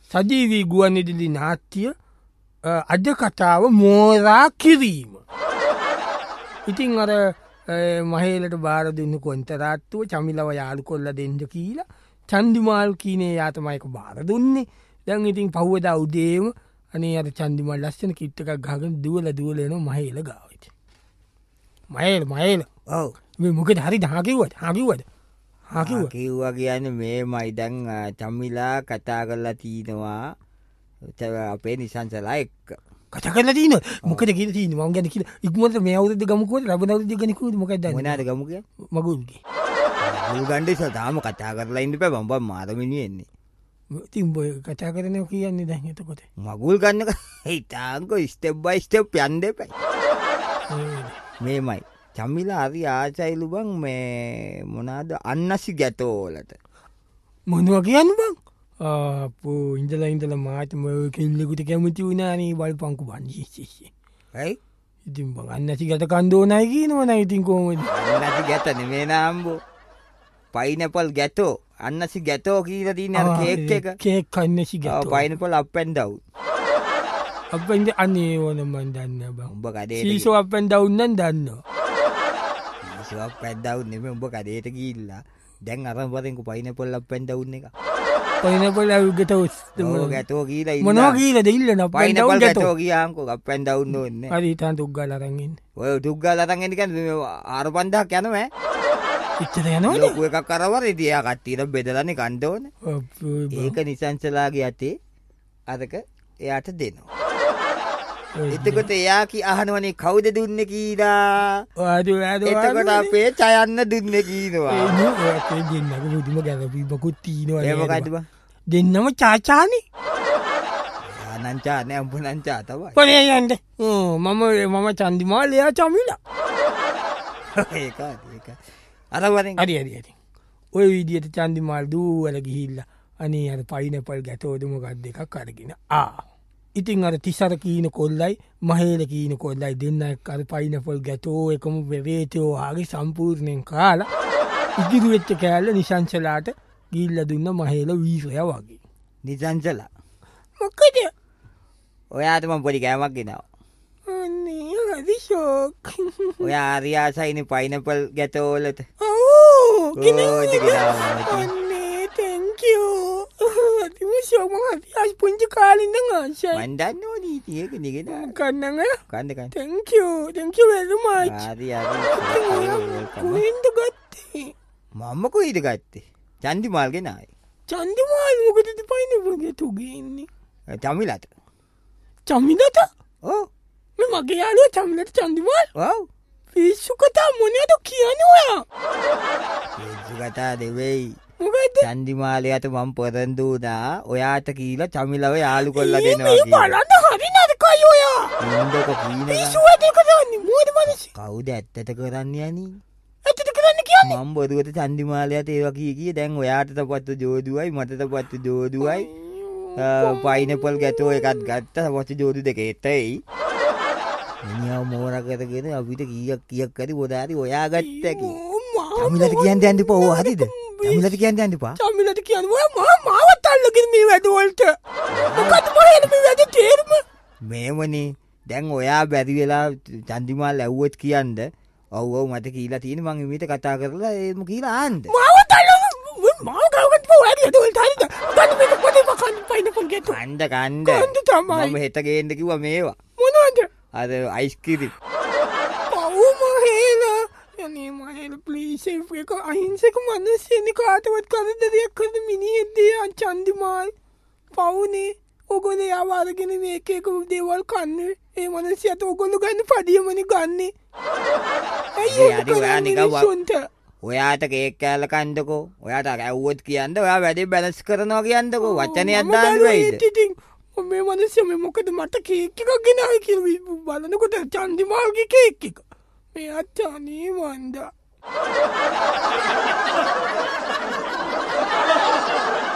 සජීවී ගුවන්විදුලි නාට්‍ය අද කතාව මෝරා කිරීම. ඉතින් අර මහේලට බාර දෙන්න කොන්තරාත්තුව චමිලව යාළු කොල්ල දෙන්න කියලා චන්දිමාල් කීනේ යාතමයික බාර දුන්නේ. දැන් ඉතින් පහුවදා උදේම අනේ අර චන්දිමාල් ලස්සන කිට් එකක් ගහගෙන දුවලා එනවා මහේල ගාවට. මහේල ඔව් මේ මොකද හරි හාකිව්වද කිව්වා කියන්නේ මේමයි දැන් චම්මිලා කතා කරලා තිනවා අපේ නිසංසලා එක්ක කතා කරලා තියෙනවා. මොකද කියලා තියෙනවා මම ගැන කියලා ඉක්මනට මේ අවුරුද්ද ගමුකෝ ලබන අවුරුද්ද ගනිකෝ මොකක්ද දන්නේ මොනවාද ගමු කියන්නේ මගුල්ගේ මගුල් ගන්නේ තාම කතා කරලා ඉන්න බෑ මම මාර මිනිහෙන්නේ. ඉතින් බොය කතා කරනවා කියන්නේ දැන් එතකොට මගුල් ගන්න හිතාංකෝ ස්ටෙප් බයි ස්ටෙප් යන්න එපා. මේමයි චම්මිලා හරි ආසයිලු බං මේ මොනවාද අන්නසි ගැටෝ වලට. මොනවා කියන්නේ බං? අපෝ ඉඳලා මාතම කෙල්ලෙකුට කැමති වුණානේ බලපංකු බං. ඇයි? ඉතින් බං අන්නසි ගැට කන්න ඕනයි කියනවනේ ඉතින් කොහොමද? අන්නසි ගැට නෙමෙයි නාම්බෝ. පයිනැපල් ගැටෝ අන්නසි ගැටෝ කියලා තියෙන අර කේක් එක. කේක් අන්නසි gateau. Pineapple up and down. Up and අනේ ඕන මන් දන්නේ බං. උඹ කඩේට සීසෝ අප් ඇන්ඩ් ඩවුන් නම් දන්නවා. සීසෝ අප් ඇන්ඩ් ඩවුන් නෙමෙයි උඹ කඩේට ගිහිල්ලා දැන් අරන් වරෙන්කෝ පයිනැපල් අප් ඇන්ඩ් ඩවුන් එක. පයිනැපල් ගැටෝ ගැටෝ කියලා ඉන්න. මොනවා කියලාද ඉල්ලන පයිනැපල් ගැටෝ කියාම්කෝ අප් ඇන්ඩ් ඩවුන් ඕනේ. හරි ඊටන් දුක් ගාලා අරන් ඉන්න. ඔය දුක් ගාලා අරන් එන්න කියන්නේ 4-5000ක් යනවා ඈ. ඉච්චර යනවද? ලොකු එකක් අරවර ඉතින් එයා කට්ටියට බෙදලානේ කන්න ඕනේ. ඒක නිසංසලාගේ අතේ අරක එයාට දෙනවා. එතකොට එයා අහනවනේ කවුද දුන්නේ කියලා. එතකොට අපේ චයන්න දුන්නේ කියනවා. අපේ දෙන්නගේ මුදුම ගැලපි බකුත් තියෙනවා. ඒ මොකද්ද බං? දෙන්නම චාචානේ. ආනං චා නෑ උඹ නං චා තමයි. කොනේ යන්නේ? මම චන්දිමාල් එයා චමිලා. ඒක. අර වරෙන් හරි. ඔය විදියට චන්දිමාල් දුවලා ගිහිල්ලා අනේ අර පයිනැපල් ගැටෝද මොකක්ද එකක් අරගෙන ඉතින් අර තිසර කීන කොල්ලයි මහේල කීන කොල්ලයි දෙන්න අර පයිනැපල් ගැටෝ එකම වෙරේතෝ ආගේ සම්පූර්ණයෙන් කාලා ඉදිරි වෙච්ච කෑල්ල නිසංසලාට ගිහිල්ලා දුන්න මහේල වීසය වගේ. නිසංසලා මොකද? ඔයාට මම පොඩි කෑමක් ගෙනාවා. අනේ හරි ෂොක්. ඔයා ආරියාසයිනේ පයිනැපල් ගැටෝ වලට. ඔව් ගෙනාවා. අනේ thank you. අතිම ෂොක් මම අස් පුංචි කාලේ ඉඳන් ආසයි. මන් දන්නෝනේ ඉතින් ඒක නෙගෙනා. කන්නං කන්න. thank you very much. හරි. කොහෙන්ද ගත්තේ? මම කොයිද ගත්තේ? චන්දිමාල් ගෙනාවේ. චන්දිමාල් මොකටද පයිනැපල් ගැටෝ ගේන්නේ? චමිලට. චමිලට? ඔව්. මේ මගේ යාළුවා චමිලට චන්දිමාල්? ඔව්. පිස්සු කතා මොනවද කියන්නේ ඔයා? පිස්සු කතා දෙවෙයි. මොකද? චන්දිමාලයට මම පොරන්දු වුණා. ඔයාට කියලා චමිලව යාළු කරලා දෙනවා කියලා. මේ බලන්න හරි නරකයි ඔයා. ඉන්නකො කීනවා. පිස්සු වැඩ කරන්නේ මොකද මිනිස්සු? කවුද ඇත්තට කරන්නේ යන්නේ? ඇත්තට කරන්නේ කියන්නේ? මම බොරුවට චන්දිමාලයට ඒවා කී දැන් ඔයාට තපත්තු ජෝදුවයි මට තපත්තු ජෝදුවයි. පයිනැපල් ගැටෝ එකක් ගත්තා තපත්තු ජෝදු දෙක එතෙයි. මිනිහා මෝරා කරගෙන අපිට කීයක් හරි පොඩාරි ඔයා ගත්තා කි. චමිලට කියන්න යන්න එපා. ඕ හරිද? චමිලට කියන්න යන්න එපා. චමිලට කියන්නේ ඔයා මාවත් අල්ලගෙන මේ වැඩ වලට. මොකද මොහේද මේ වැඩ තේරුම? මේවනේ දැන් ඔයා බැරි වෙලා චන්දිමාල් ඇව්වොත් කියන්න. ඔව් මට කියලා තියෙන මං එමිට කතා කරලා ඒම කියලා ආන්න. මාවත් අල්ලගෙන මාව ගාවට පොවැඩි වැඩ වලට හරිද? ගන්න මේක පොඩි මකන් පයිනපල් ගැටෝ. කණ්ඩ තමයි. මම හෙට ගේන්න කිව්වා මේවා. මොනවද? අර අයිස්ක්‍රීම්. මහේලා අනේ මහේලා ප්ලීස් ඒක අහිංසක මිනිස්සෙනි කාටවත් කරදරයක් කරන මිනිහෙක්ද චන්දිමාල් පවුනේ ඔගොල්ලෝ යාව අරගෙන මේක එක දේවල් කන්නේ ඒ මිනිස්සයාට ඔගොල්ලෝ ගන්න පඩියමනේ ගන්නේ ඔයාට කේක් කෑල්ල කන්නකෝ ඔයාට ඇව්වොත් කියන්න ඔයා වැඩේ බැලන්ස් කරනවා කියන්නකෝ වචනයක් දාන්න වෙයිද මේ මිනිස්සු මේ මොකද මට කේක් එකක් ගෙනාවේ කියලා බලනකොට චන්දිමාල්ගේ කේක් එක මේ අච්චානේ වන්දා